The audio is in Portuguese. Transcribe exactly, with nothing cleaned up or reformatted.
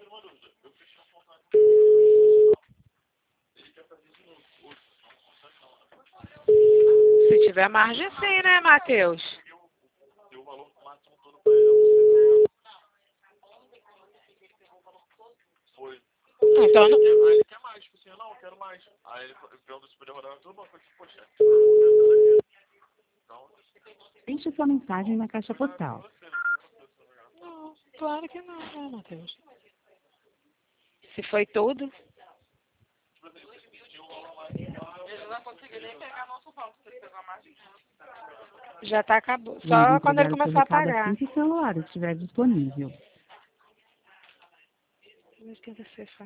Se tiver margem, sim, né, Matheus? Então, não... Aí ele quer mais, tipo assim, não, eu quero mais. Aí ele pergunta se podia rodar tudo, mas poxa, então... Deixe sua mensagem na caixa postal. não, claro que não, né, Matheus? Se foi tudo... Ele não vai conseguir nem pegar nosso banco, se ele pegar mais. Já tá acabou. Só Vamos quando ele entregar o seu começar a recado pagar. assim que o celular estiver disponível. Mas que você faz?